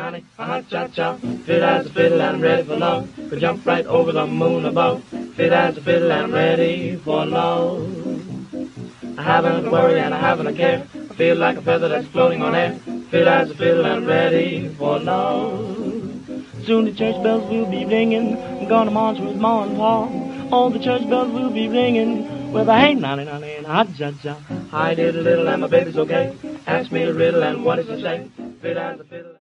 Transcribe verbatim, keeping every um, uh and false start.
honey, ah cha cha. Fit as a fiddle and I'm ready for love. Could jump right over the moon above. Fit as a fiddle and I'm ready for love. I haven't a worry and I haven't a care. I feel like a feather that's floating on air. Fit as a fiddle and I'm ready for love. Soon the church bells will be ringing. I'm gonna march with Ma and Pa. All the church bells will be ringing with a hey nanny nanny and a cha cha. Hi diddle diddle and my baby's okay. Ask me a riddle and what does it say? Fit as a fiddle.